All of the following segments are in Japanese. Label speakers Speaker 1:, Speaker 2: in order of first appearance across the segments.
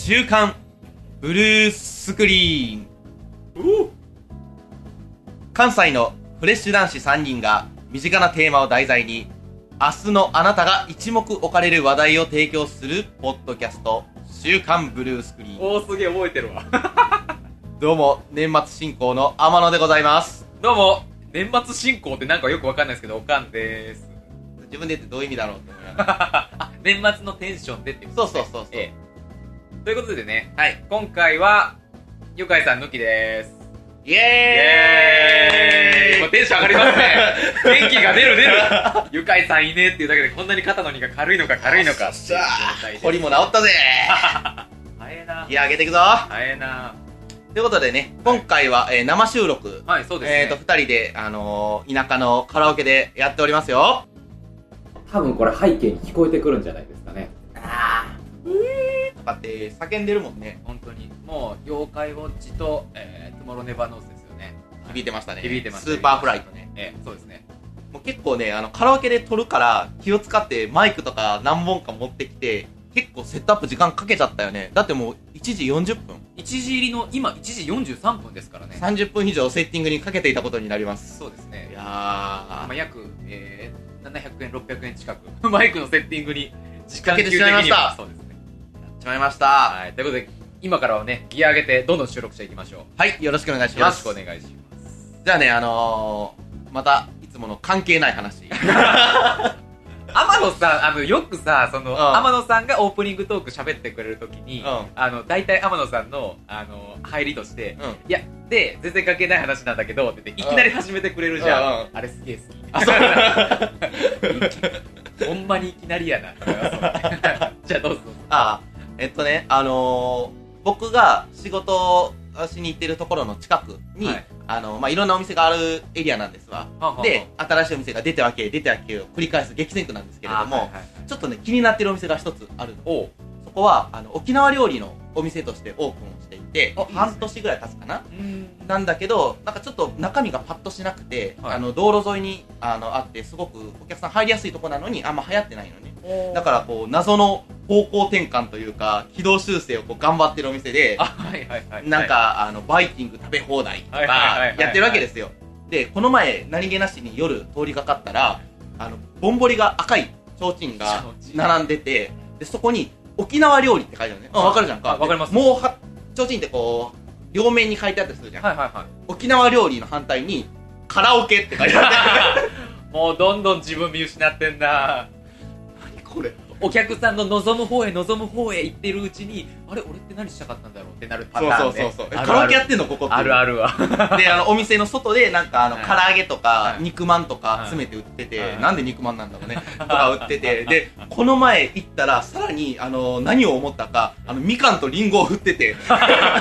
Speaker 1: 週刊ブルースクリーン。関西のフレッシュ男子3人が身近なテーマを題材に明日のあなたが一目置かれる話題を提供するポッドキャスト、週刊ブルースクリーン。
Speaker 2: おー、すげえ覚えてるわ。
Speaker 1: どうも、年末進行の天野でございます。
Speaker 2: どうも、年末進行ってなんかよくわかんないですけど、おかんでーす。
Speaker 1: 自分で言ってどういう意味だろうって思いながら。
Speaker 2: あ、年末のテンションでってことですね。
Speaker 1: そう。
Speaker 2: ということでね、はい、今回は、ゆかいさん抜きでーす。
Speaker 1: イエーイ。
Speaker 2: もうテンション上がりますね。元気が出る。ゆかいさんいねえっていうだけでこんなに肩の荷が軽いのかっていう状態で。
Speaker 1: 堀も治ったぜ
Speaker 2: 早えな。
Speaker 1: いや、上げていくぞ。
Speaker 2: 早えな。
Speaker 1: ということでね、今回は、生収録。
Speaker 2: はい、そうですね。
Speaker 1: 二人で、田舎のカラオケでやっておりますよ。
Speaker 3: 多分これ背景に聞こえてくるんじゃないですかね。
Speaker 1: とかって叫んでるもんね。
Speaker 2: 本当に。もう、妖怪ウォッチと、トゥモローネバーノースですよね。
Speaker 1: 響いてましたね。
Speaker 2: 響いてました。
Speaker 1: スーパーフライトね。
Speaker 2: そうですね。も
Speaker 1: う結構ね、カラオケで撮るから気を使ってマイクとか何本か持ってきて、結構セットアップ時間かけちゃったよね。だってもう1時40分。
Speaker 2: 1時入りの今1時43分ですからね。
Speaker 1: 30分以上セッティングにかけていたことになります。
Speaker 2: そうですね。
Speaker 1: いや
Speaker 2: ー、約、700円、600円近くマイクのセッティングに時間
Speaker 1: かけてしまいました。
Speaker 2: そうですね。
Speaker 1: やっちまいました。
Speaker 2: はい、ということで今からはね、ギア上げてどんどん収録していきましょう。
Speaker 1: はい、よろしくお願いし
Speaker 2: よろ
Speaker 1: ます。
Speaker 2: しくお願いします。
Speaker 1: じゃあね、またいつもの関係ない話。
Speaker 2: 天野さん、よくさ、
Speaker 1: うん
Speaker 2: 天野さんがオープニングトーク喋ってくれるときに、大体天野さんの、入りとして、いや、で、全然関係ない話なんだけど、って言って、いきなり始めてくれるじゃん。あれすげえ好き。
Speaker 1: あ、そう
Speaker 2: ほんまにいきなりやな。じゃあどうぞ。
Speaker 1: 僕が仕事しに行ってるところの近くに、いろんなお店があるエリアなんですわ。で、新しいお店が出てはけを繰り返す激戦区なんですけれども、ちょっとね、気になってるお店が一つあるの。そこは、沖縄料理のお店としてオープンをしていて、半年ぐらい経つかななんだけど、なんかちょっと中身がパッとしなくて、道路沿いにあって、すごくお客さん入りやすいとこなのに、あんま流行ってないのね。だから、謎の方向転換というか、軌道修正を頑張ってるお店で、なんか、バイキング食べ放題とか、やってるわけですよ。で、この前、何気なしに夜通りかかったら、ぼんぼりが赤い提灯が並んでて、で、そこに、沖縄料理って書いてあるね。わかるじゃんか。
Speaker 2: わかります。
Speaker 1: もう、提灯ってこう、両面に書いてあったりするじゃん。沖縄料理の反対に、カラオケって書いてあって。
Speaker 2: もうどんどん自分見失ってんな。
Speaker 1: 何これ。
Speaker 2: お客さんの望む方へ行ってるうちに、あれ俺って何したかったんだろうってなるパターンね。
Speaker 1: そう。カラオケやってんのここって。
Speaker 2: あるあるわ。
Speaker 1: で、お店の外でなんか唐揚げとか肉まんとか詰めて売ってて、なんで肉まんなんだろうね。とか売ってて、で、この前行ったらさらに何を思ったか、みかんとリンゴを振ってて。
Speaker 2: す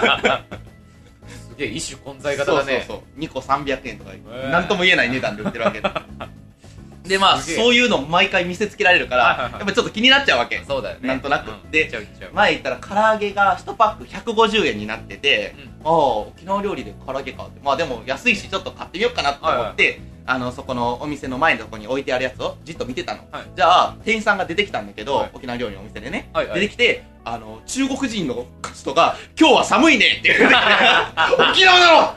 Speaker 2: げえ一種混在型だね。
Speaker 1: そう。2個300円とか、なんとも言えない値段で売ってるわけだ。で、まあ、そういうの毎回見せつけられるから、やっぱちょっと気になっちゃうわけ。
Speaker 2: そうだよね。
Speaker 1: なんとなく。で、前行ったら唐揚げが1パック150円になってて、沖縄料理で唐揚げかって。まあでも安いしちょっと買ってみようかなと思って、そこのお店の前のとこに置いてあるやつをじっと見てたの。じゃあ、店員さんが出てきたんだけど、沖縄料理のお店でね、出てきて、中国人の人が、今日は寒いねって言って沖縄だろ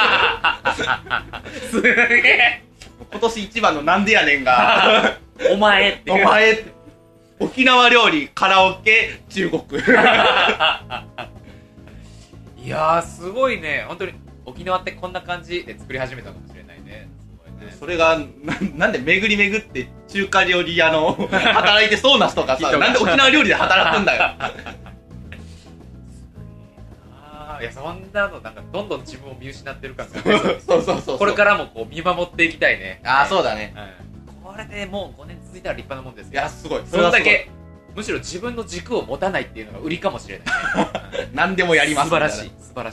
Speaker 2: すげえ
Speaker 1: 今年一番のなんでやねんが
Speaker 2: お前って
Speaker 1: 沖縄料理カラオケ中国
Speaker 2: いやーすごいね。本当に沖縄ってこんな感じで作り始めたかもしれないね。すごいね。
Speaker 1: それがなんで巡り巡って中華料理屋の働いてそうな人がさなんで沖縄料理で働くんだよ
Speaker 2: いや、そんなのなんかどんどん自分を見失ってる感が
Speaker 1: そう。
Speaker 2: これからもこう見守っていきたいね。
Speaker 1: そうだね。
Speaker 2: これでもう5年続いたら立派なもんですよ。
Speaker 1: いや、すごい。
Speaker 2: それだけむしろ自分の軸を持たないっていうのが売りかもしれない。
Speaker 1: 何でもやります。
Speaker 2: 素晴らし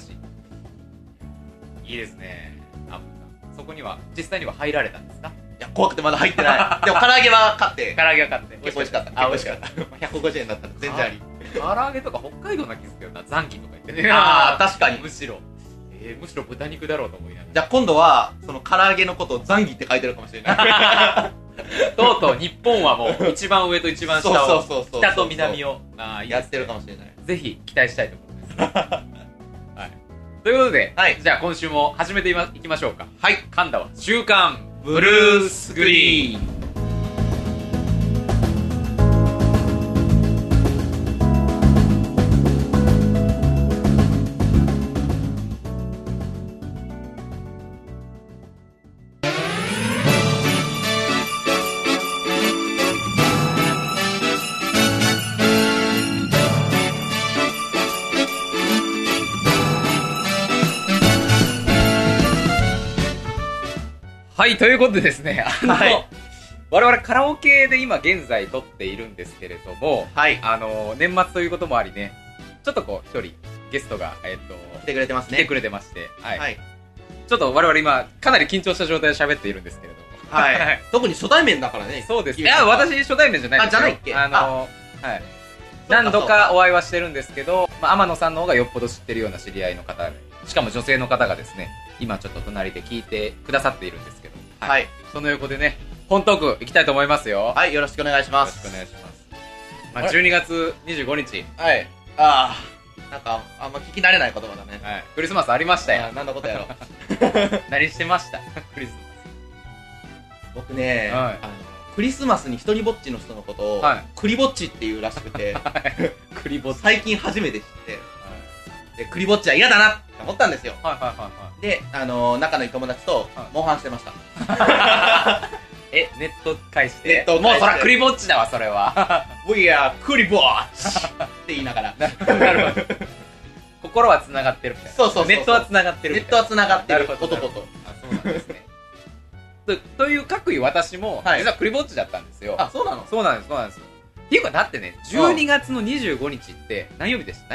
Speaker 2: い。いいですね。そこには実際には入られたんですか？
Speaker 1: いや、怖くてまだ入ってない。でも唐揚げは買って。
Speaker 2: 唐揚げは買って。
Speaker 1: 結構美味しかった。美味しかった。150円だったら全然あり。
Speaker 2: 唐揚げとか北海道な気づくよな。残機とか言ってね。
Speaker 1: 確かに。
Speaker 2: むしろ豚肉だろうと思いながら。
Speaker 1: じゃあ今度はその唐揚げのことを残機って書いてるかもしれない。
Speaker 2: とうとう日本はもう一番上と一番下を北と南を
Speaker 1: やってるかもしれない。
Speaker 2: ぜひ期待したいと思います。はい。ということで、はい、じゃあ今週も始めていきましょうか。
Speaker 1: はい。
Speaker 2: 噛んだわ。週刊
Speaker 1: ブルースクリーン。
Speaker 2: はい、ということでですね、
Speaker 1: はい、
Speaker 2: 我々カラオケで今現在撮っているんですけれども、
Speaker 1: はい、
Speaker 2: 年末ということもありね、ちょっとこう一人ゲストが、
Speaker 1: 来てくれてますね。
Speaker 2: 来てくれてまして、はい。はい、ちょっと我々今、かなり緊張した状態で喋っているんですけれども。
Speaker 1: はい。特に初対面だからね。
Speaker 2: そうです。いや、私初対面じゃないですよ。
Speaker 1: じゃないっけ？
Speaker 2: はい。何度かお会いはしてるんですけど、まあ、天野さんの方がよっぽど知ってるような知り合いの方、しかも女性の方がですね、今ちょっと隣で聞いてくださっているんですけど、
Speaker 1: はい。
Speaker 2: その横でね、本トーク行きたいと思いますよ。
Speaker 1: はい、よろしくお願いします。
Speaker 2: よろしくお願いします。まあ、12月25日。
Speaker 1: はい。ああ、なんか、あんま聞き慣れない言葉だね。
Speaker 2: はい。クリスマスありましたよ。
Speaker 1: なんだことやろ。
Speaker 2: 何してましたクリスマス。
Speaker 1: 僕ね、はい、クリスマスに一人ぼっちの人のことを、はい、クリぼっちっていうらしくて、
Speaker 2: クリぼっち
Speaker 1: 最近初めて知って、はい、でクリぼっちは嫌だなって思ったんですよ。
Speaker 2: はいはいはいはい。
Speaker 1: で、仲のいい友達と、モンハンしてました。
Speaker 2: ネット返して。もうそらクリぼっちだわ、それは。
Speaker 1: We are クリぼっちって言いながら。
Speaker 2: なるほど。心は繋がってるみたいな。
Speaker 1: そう。
Speaker 2: ネットは繋がってるみたいな。
Speaker 1: ネットは繋がってる。男と。
Speaker 2: あ、そうなんですね。という各位私も、実はクリぼっちだったんですよ。
Speaker 1: あ、そうなの？
Speaker 2: そうなんです、そうなんです。っていうか、だってね、12月の25日って何曜日でした？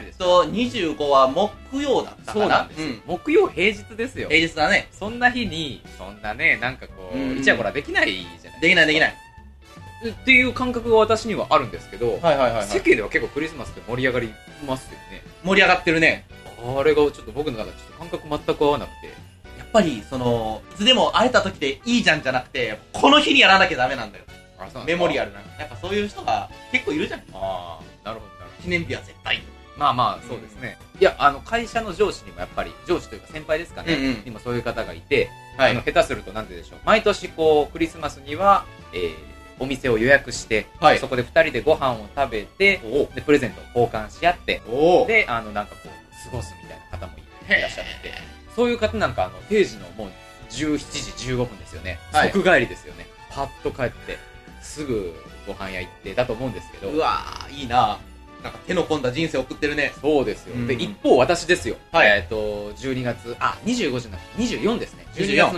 Speaker 1: 25は木曜だったかな。
Speaker 2: そうなんです。木曜平日ですよ。
Speaker 1: 平日だね。
Speaker 2: そんな日に、そんなね、なんかこう、イチャコラできないじゃないですか。
Speaker 1: できない。
Speaker 2: っていう感覚が私にはあるんですけど、世間では結構クリスマスって盛り上がりますよね。
Speaker 1: 盛り上がってるね。
Speaker 2: あれがちょっと僕の中でちょっと感覚全く合わなくて。
Speaker 1: やっぱりいつでも会えた時でいいじゃんじゃなくて、この日にやらなきゃダメなんだよ。メモリアルな。やっぱそういう人が結構いるじゃん。
Speaker 2: ああ、なるほど。
Speaker 1: 記念日は絶対。
Speaker 2: まあそうですね。いや、会社の上司にもやっぱり、上司というか先輩ですかね。にもそういう方がいて、下手するとなんてでしょう。毎年こう、クリスマスには、お店を予約して、そこで2人でご飯を食べて、で、プレゼントを交換し合って、で、なんかこう、過ごすみたいな方もいらっしゃって、そういう方なんか定時のもう17時15分ですよね。即帰りですよね。パッと帰って、すぐご飯屋行ってだと思うんですけど。
Speaker 1: うわー、いいな。なんか手の込んだ人生送ってるね。
Speaker 2: そうですよ。で、一方私ですよ。12月、25じゃなくて24ですね。12月の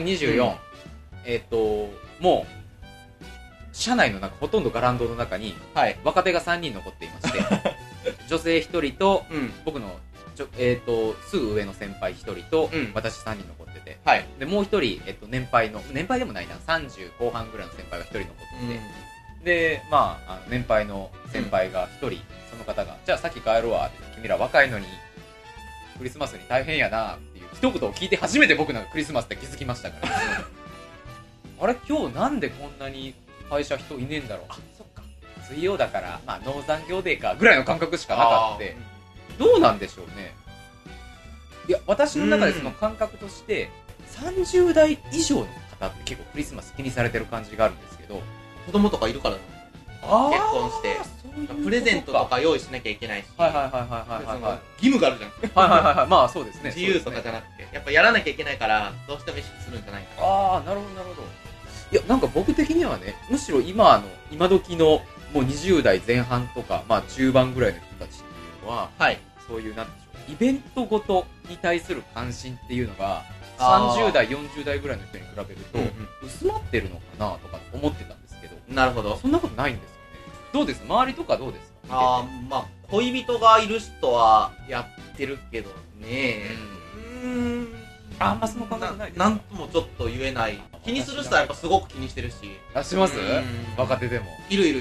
Speaker 2: 24。もう、社内の中、ほとんどガランドの中に、若手が3人残っていまして、女性1人と、僕のすぐ上の先輩1人と、私3人残ってて、でもう1人、年配でもないな、30後半ぐらいの先輩が1人残ってて、で、まあ、年配の先輩が1人、その方が、じゃあ先帰るわって、君ら若いのに、クリスマスに大変やなっていう一言を聞いて初めて僕なんかクリスマスって気づきましたから。あれ、今日なんでこんなに会社人いねえんだろう。あ、そっか。水曜だから、まあ、農残業デーか、ぐらいの感覚しかなかった。どうなんでしょうね。いや、私の中でその感覚として、30代以上の方って結構クリスマス気にされてる感じがあるんですけど、
Speaker 1: 子供とかいるからね。結婚して、プレゼントとか用意しなきゃいけないし、義務があるじゃん。
Speaker 2: まあそうですね。
Speaker 1: 自由とかじゃなくて、やっぱやらなきゃいけないから、どうしても意識するんじゃないかな。
Speaker 2: ああ、なるほどなるほど。いや、なんか僕的にはね、むしろ今時のもう20代前半とか、まあ中盤ぐらいの人たちっていうのは、そういうなんでしょう、イベントごとに対する関心っていうのが、30代、40代ぐらいの人に比べると、薄まってるのかなとか思ってたんですけど、
Speaker 1: なるほど。
Speaker 2: そんなことないんですよね。どうです？周りとかどうですか？
Speaker 1: まあ、恋人がいる人はやってるけどね。
Speaker 2: あんまその感覚ないですか？
Speaker 1: なんともちょっと言えない。気にする人はやっぱすごく気にしてるし。
Speaker 2: します？若手でも。
Speaker 1: いる。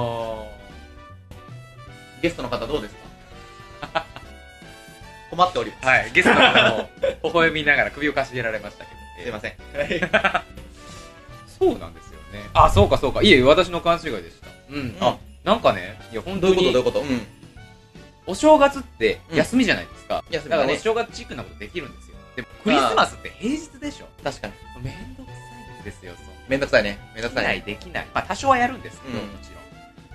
Speaker 1: ゲストの方どうですか？困っております。
Speaker 2: はい、ゲストの方も微笑みながら首をかしげられましたけど。
Speaker 1: すいません。
Speaker 2: そうなんですよね。あ、そうか。いえ、私の勘違いでした。あ、なんかね、いや、本当に。
Speaker 1: どういうこと？
Speaker 2: お正月って休みじゃないですか。
Speaker 1: 休み
Speaker 2: だからお正月チックなことできるんですよ。でもクリスマスって平日でしょ。
Speaker 1: 確かに。
Speaker 2: めんどくさいんですよ、
Speaker 1: めんどくさいね。めんどくさいね。
Speaker 2: できない。まあ多少はやるんですけど、もちろん。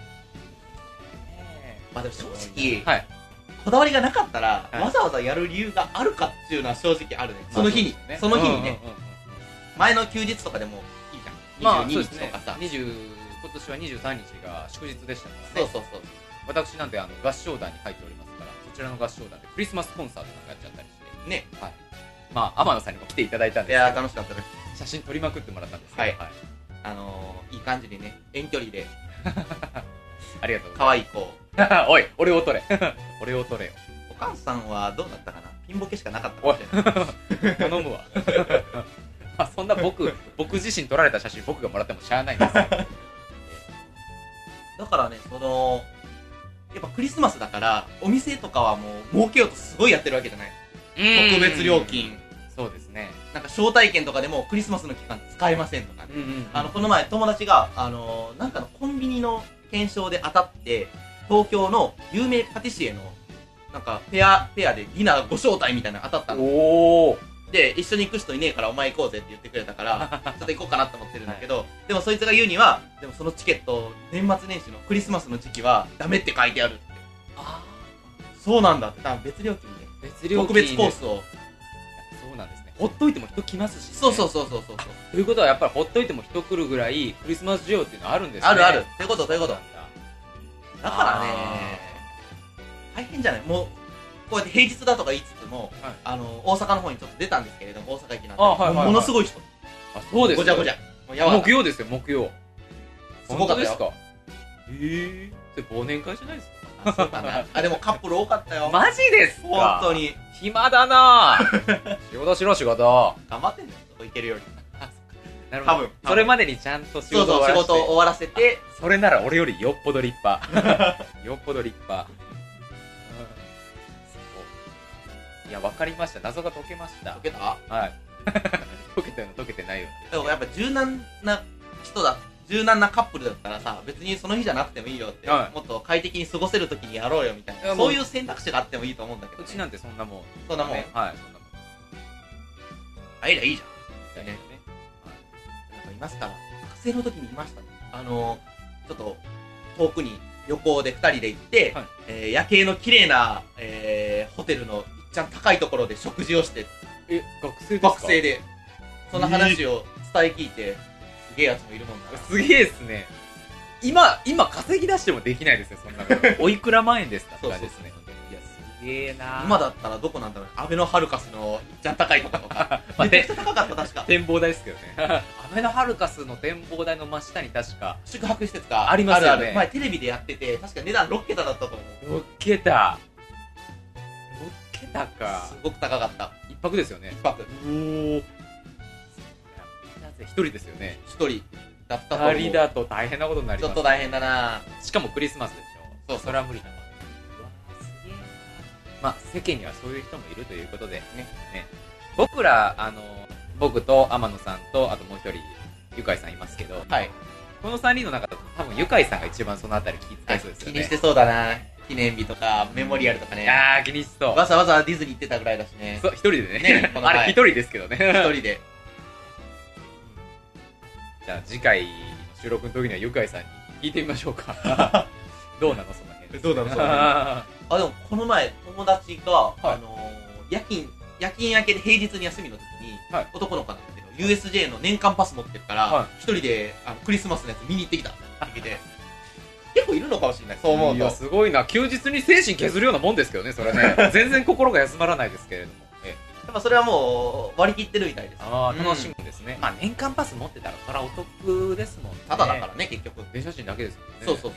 Speaker 1: まあでも正直、
Speaker 2: はい。
Speaker 1: こだわりがなかったら、
Speaker 2: はい
Speaker 1: わざわざやる理由があるかっていうのは正直あるね。その日に。その日にね。
Speaker 2: うんうんうんうん。
Speaker 1: 前の休日とかでもいいじゃん。
Speaker 2: まあ、
Speaker 1: 22日とかさ。
Speaker 2: 今年は23日が祝日でしたからね。
Speaker 1: そうそうそう。
Speaker 2: 私なんて合唱団に入っておりますから、そちらの合唱団でクリスマスコンサートなんかやっちゃったりして。
Speaker 1: ね。
Speaker 2: はい。まあ、天野さんにも来ていただいたんですけど。
Speaker 1: いやー、楽しかったです。
Speaker 2: 写真撮りまくってもらったんですけど。
Speaker 1: はいいい感じにね、遠距離で、
Speaker 2: ありがとうございます。
Speaker 1: 可愛い子。
Speaker 2: おい、俺を取れ。俺を取れよ。
Speaker 1: お母さんはどうだったかな。ピンボケしかなかったかもしれない。
Speaker 2: 頼むわ。あ、そんな僕自身撮られた写真僕がもらってもしゃあないんですよ。
Speaker 1: だからね、やっぱクリスマスだから、お店とかはもう儲けようとすごいやってるわけじゃない。特別料金。
Speaker 2: そうですね。
Speaker 1: なんか招待券とかでもクリスマスの期間使えませんとかね。この前友達が、なんかのコンビニの検証で当たって、東京の有名パティシエの、なんかペアでディナーご招待みたいなの当たったの。
Speaker 2: おー。
Speaker 1: で、一緒に行く人いねえからお前行こうぜって言ってくれたから、ちょっと行こうかなと思ってるんだけど、でもそいつが言うには、でもそのチケット、年末年始のクリスマスの時期はダメって書いてあるって。そうなんだって、多分別料金で。
Speaker 2: 別料金
Speaker 1: 特別コースを。
Speaker 2: そうなんですね。ほっといても人来ますしね。
Speaker 1: そう。
Speaker 2: ということはやっぱりほっといても人来るぐらいクリスマス需要っていうのはあるんですね。
Speaker 1: ある。ということ。だからね、
Speaker 2: あ
Speaker 1: 大変じゃないもう、こうやって平日だとか言いつつも、大阪の方にちょっと出たんですけれども、大阪駅なんで、ものすごい人。
Speaker 2: あ、そうです。
Speaker 1: ごちゃごちゃ。
Speaker 2: 木曜ですよ、木曜。
Speaker 1: すごかったよ。
Speaker 2: ですか。それ忘年会じゃないですか。
Speaker 1: そうかな。あ、でもカップル多かったよ。
Speaker 2: マジですか。
Speaker 1: 本当に。
Speaker 2: 暇だなぁ。仕事しろ、仕事。
Speaker 1: 頑張ってんだよ、そこ行けるより。
Speaker 2: なるほど。
Speaker 1: 多分
Speaker 2: それまでにちゃんと仕事
Speaker 1: そうそう、仕事を終わらせて。
Speaker 2: それなら俺よりよっぽど立派。よっぽど立派。いや、わかりました。謎が解けました。
Speaker 1: 解けた？
Speaker 2: はい。解けたよ、解けてないよ。
Speaker 1: でもやっぱ柔軟なカップルだったらさ、別にその日じゃなくてもいいよって、もっと快適に過ごせるときにやろうよみたいな、そういう選択肢があってもいいと思うんだけど、
Speaker 2: うちなんてそんなもん。
Speaker 1: そんなもん。はい、そんなもん。あいらいいじゃん。ね。なんかいますから、学生の時にいましたね。ちょっと遠くに旅行で2人で行って、夜景の綺麗な、ホテルのいっちゃん高いところで食事をして、
Speaker 2: 学生ですか？
Speaker 1: 学生で。その話を伝え聞いて、すげえやつもいるもんだな。
Speaker 2: すげえっすね。今稼ぎ出してもできないですよ、そんなの。おいくら万円ですかって感じですね。いや、すげえな。
Speaker 1: 今だったらどこなんだろう。アベノハルカスのいっちゃん高いとことか。めちゃくちゃ高かった、確か。
Speaker 2: 展望台ですけどね。アベノハルカスの展望台の真下に確か。
Speaker 1: 宿泊施設が
Speaker 2: ありますよね。
Speaker 1: 前テレビでやってて、確か値段6桁だったと思う。
Speaker 2: 6桁か。
Speaker 1: すごく高かった。
Speaker 2: 一泊ですよね。
Speaker 1: 一泊。
Speaker 2: おお。一人ですよね。
Speaker 1: 一人だったと思う。
Speaker 2: 二人だと大変なことになります。
Speaker 1: ちょっと大変だな。
Speaker 2: しかもクリスマスでしょ。それは無理だわ。すげえな。まあ世間にはそういう人もいるということでね。僕ら僕と天野さんとあともう一人ゆかいさんいますけど、はい。この3人の中だと多分ゆかいさんが一番そのあたり気遣いそうですよね。
Speaker 1: 気にしてそうだな。記念日とかメモリアルとかね。
Speaker 2: ああ、気にしそう。
Speaker 1: わざわざディズニー行ってたぐらいだしね。
Speaker 2: そう、一人でね。あれ一人ですけどね。
Speaker 1: 一人で。
Speaker 2: じゃあ次回の収録の時にはゆかいさんに聞いてみましょうか。どうなのその辺。
Speaker 1: どうなのその辺。あ、でもこの前友達が、夜勤明けで平日に休みの時に、男の子なんだけど USJ の年間パス持ってるから一人でクリスマスのやつ見に行ってきたって言って結構いるのかもしれない。そう思うと。
Speaker 2: いや、すごいな。休日に精神削るようなもんですけどね、それね。全然心が休まらないですけれども。
Speaker 1: やっぱそれはもう割り切ってるみたいです。
Speaker 2: ああ、楽しむんですね。まあ年間パス持ってたらそらお得ですもんね。
Speaker 1: ただだからね、結局。
Speaker 2: 電車賃だけですもんね。
Speaker 1: そうそう。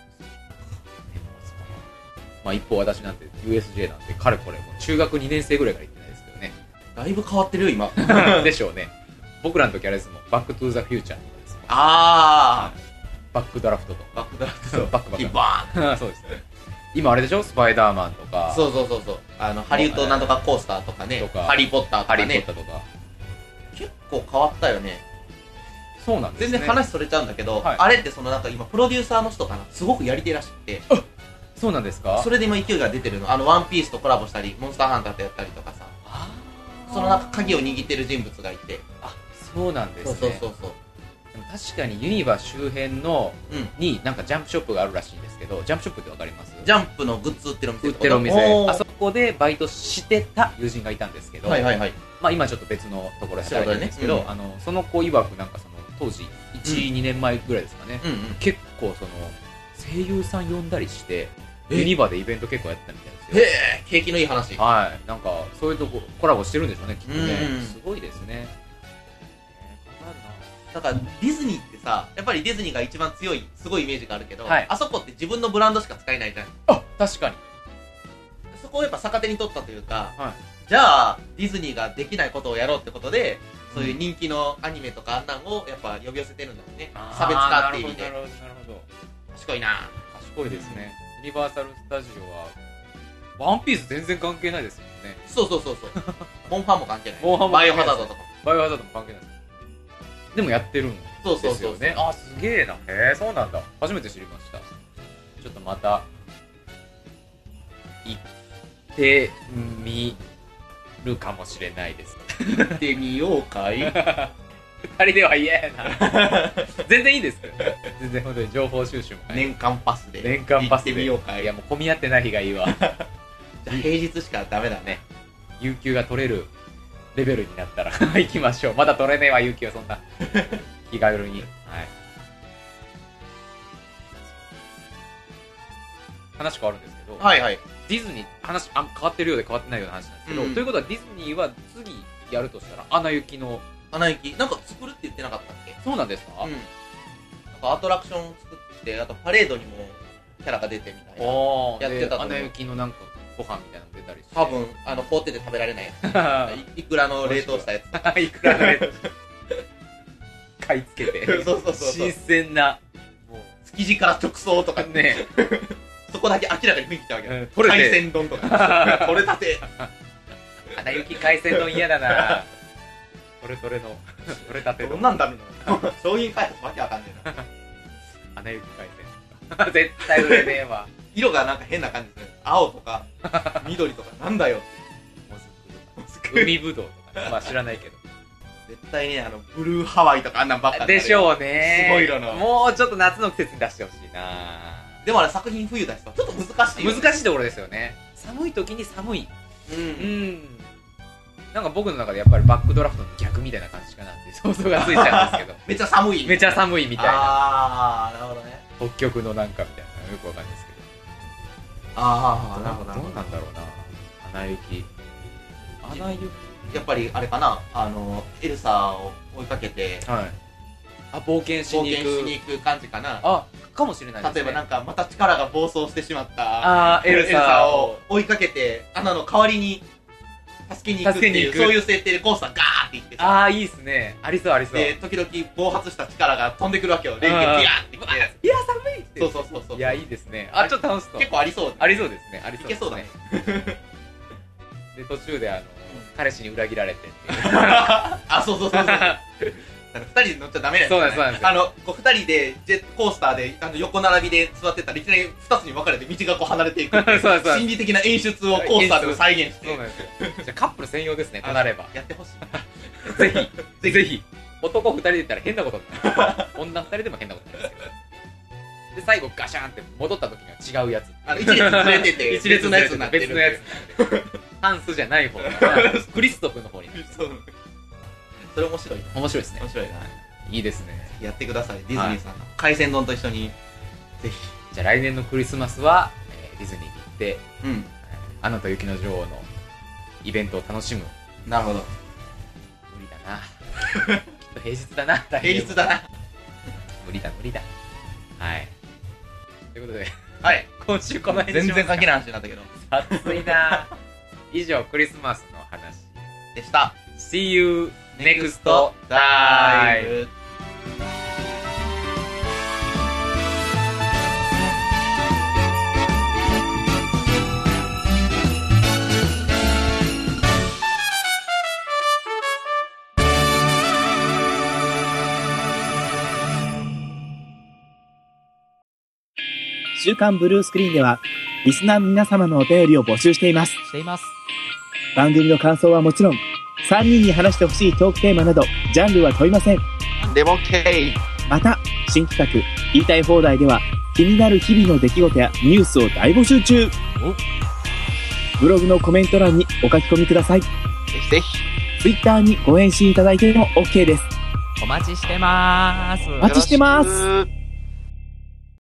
Speaker 2: まあ一方私なんて USJ なんてかれこれもう中学2年生ぐらいから行ってないですけどね。
Speaker 1: だいぶ変わってるよ、今。
Speaker 2: でしょうね。僕らの時あれですもん。バックトゥーザフューチャーとかですもん。
Speaker 1: ああ。
Speaker 2: バックドラフトと。
Speaker 1: バックドラフト。
Speaker 2: バックバック。
Speaker 1: バーン。
Speaker 2: そうですね。今あれでしょ、スパイダーマンとか。
Speaker 1: そう。ハリウッドなんとかコースターとかね。ハリーポッターとかね。
Speaker 2: ハリーポッターとか。
Speaker 1: 結構変わったよね。
Speaker 2: そうなんですね。
Speaker 1: 全然話それちゃうんだけど、あれってなんか今プロデューサーの人かな、すごくやり手らしくて。
Speaker 2: そうなんですか？
Speaker 1: それで今勢いが出てるの。ワンピースとコラボしたり、モンスターハンターとやったりとかさ、そのなんか鍵を握ってる人物がいて。
Speaker 2: あ、そうなんですね。
Speaker 1: そう。
Speaker 2: でも確かにユニバ周辺の、になんかジャンプショップがあるらしいんですけど、ジャンプショップってわかります？
Speaker 1: ジャンプのグッズ売ってるお店。
Speaker 2: 売ってるお店。あそこでバイトしてた友人がいたんですけど、
Speaker 1: ま
Speaker 2: あ今ちょっと別のところで働いてるんですけど、その子曰くなんかその当時1、2年前ぐらいですかね、結構その声優さん呼んだりしてユニバでイベント結構やってたみたいですよ。
Speaker 1: へえ、景気のいい話。
Speaker 2: はい、なんかそういうとこコラボしてるんでしょうね、きっとね。すごいですね。
Speaker 1: だからディズニーってさ、やっぱりディズニーが一番強いすごいイメージがあるけど、あそこって自分のブランドしか使えないじゃん。
Speaker 2: あ、確かに。
Speaker 1: そこをやっぱ逆手に取ったというか、じゃあディズニーができないことをやろうってことで、そういう人気のアニメとかあんなんをやっぱ呼び寄せてるんだよね。差別化っていう意味で。
Speaker 2: なるほど。
Speaker 1: 賢いな。
Speaker 2: 賢いですね。ユニバーサル・スタジオはワンピース全然関係ないですもんね。
Speaker 1: そうモンファンも関係ない。
Speaker 2: バイオハザード
Speaker 1: とか。
Speaker 2: バイオハザードも関係ないです。でもやってるんですよね。あ、すげえな。へえ、そうなんだ。初めて知りました。ちょっとまた行ってみるかもしれないです。
Speaker 1: 行ってみようかい。
Speaker 2: 二人では嫌やな。全然いいですけどね。全然本当に情報収集も
Speaker 1: 年間パスで
Speaker 2: 行
Speaker 1: ってみようかい。
Speaker 2: いやもう混み合ってない日がいいわ。
Speaker 1: じゃあ平日しかダメだね。
Speaker 2: 有給が取れるレベルになったら行きましょう。まだ取れねえわ、有給はそんな気軽に。はい。話変わるんですけど、ディズニー話変わってるようで変わってないような話なんですけど、ということはディズニーは次やるとしたらアナ雪の
Speaker 1: なんか作るって言ってなかったっけ？
Speaker 2: そうなんですか？
Speaker 1: なんかアトラクション作って、あとパレードにもキャラが出てみたいなやってたと思う。
Speaker 2: アナ雪のなんかご飯みたいなの出たりして、
Speaker 1: 多分凍ってて食べられないやつ。いくらの冷凍したやつとか。
Speaker 2: いくらの冷凍買い付けて
Speaker 1: そう
Speaker 2: 新鮮な
Speaker 1: もう築地から直送とか
Speaker 2: ね。
Speaker 1: そこだけ明らかに雰囲気ちゃうけど、
Speaker 2: 海
Speaker 1: 鮮丼とか取れたて。
Speaker 2: アナ雪海鮮丼嫌だな。取れたての
Speaker 1: どんなんだろうな。商品開発わけわかんねえな。
Speaker 2: アナ雪海鮮絶対売れねえわ。
Speaker 1: 色がなんか変な感じですね。青とか緑とかなんだよって。
Speaker 2: もずく海ぶどうとか、まあ知らないけど
Speaker 1: 絶対ね、ブルーハワイとかあんなんばっかり
Speaker 2: でしょうね。
Speaker 1: すごい色の。
Speaker 2: もうちょっと夏の季節に出してほしいな。
Speaker 1: でも作品冬出すとちょっと難しいよね。
Speaker 2: 難しいところですよね。寒い時に寒い。なんか僕の中でやっぱりバックドラフトの逆みたいな感じかなって想像がついちゃうんですけど。
Speaker 1: めっちゃ寒い。
Speaker 2: めっちゃ寒いみたいな。
Speaker 1: ああ、なるほどね。
Speaker 2: 北極のなんかみたいな、よくわかんないですけど。
Speaker 1: ああ、なるほど。
Speaker 2: どうなんだろうな。アナ雪。
Speaker 1: やっぱりあれかな、エルサを追いかけて、
Speaker 2: 冒険しに
Speaker 1: 行く感じかな。
Speaker 2: かもしれないですね。
Speaker 1: 例えばなんかまた力が暴走してしまった
Speaker 2: エルサを
Speaker 1: 追いかけて、アナの代わりに助けに行くっていう、そういう設定でコースターガーっていってさ。
Speaker 2: いいっすね。ありそうありそう。
Speaker 1: で、時々暴発した力が飛んでくるわけよ。電気ビヤーってきて。
Speaker 2: いや、寒いって。
Speaker 1: そう。
Speaker 2: いや、いいですね。ちょっと楽しそう。
Speaker 1: 結構ありそう。
Speaker 2: ありそうですね。
Speaker 1: いけそうだね。
Speaker 2: で、途中で彼氏に裏切られてっていう。
Speaker 1: そう。二人で乗っちゃダメなんですよね。
Speaker 2: そうなんです。
Speaker 1: 二人でジェットコースターで横並びで座ってたらいきなり二つに分かれて道がこう離れていく。心理的な演出をコースターでも再現して。
Speaker 2: そうなんですよ。じゃあカップル専用ですね、となれば。
Speaker 1: やってほし
Speaker 2: い。ぜひ。男二人で言ったら変なことになる。女二人でも変なことになるんですけど。で、最後ガシャンって戻った時には違うやつ。
Speaker 1: 一列ずれてて、
Speaker 2: 一列のやつになってる。別のやつになってる。ハンスじゃない方クリストフの方になってる。
Speaker 1: それ面白い。
Speaker 2: 面白いですね。
Speaker 1: 面白いな。
Speaker 2: いいですね。
Speaker 1: やってください、ディズニーさん。海鮮丼と一緒に、ぜひ。
Speaker 2: じゃあ来年のクリスマスは、ディズニーに行って、アナと雪の女王のイベントを楽しむ。
Speaker 1: なるほど。
Speaker 2: 無理だな。きっと平日だな。
Speaker 1: 平日だな。
Speaker 2: 無理だ。はい。ということで、
Speaker 1: 今週この辺全然関係ない話になったけど。
Speaker 2: 暑いな。以上、クリスマスの話
Speaker 1: でした。
Speaker 2: See you next time!
Speaker 4: 週刊ブルースクリーンでは、リスナーの皆様のお便りを募集しています。番組の感想はもちろん、3人に話してほしいトークテーマなど、ジャンルは問いません。
Speaker 1: でも OK。
Speaker 4: また、新企画、言いたい放題では、気になる日々の出来事やニュースを大募集中。ブログのコメント欄にお書き込みください。
Speaker 1: ぜひぜひ。
Speaker 4: Twitter にご返信いただいても OK です。
Speaker 5: お待ちしてます。
Speaker 4: お待ちしてます。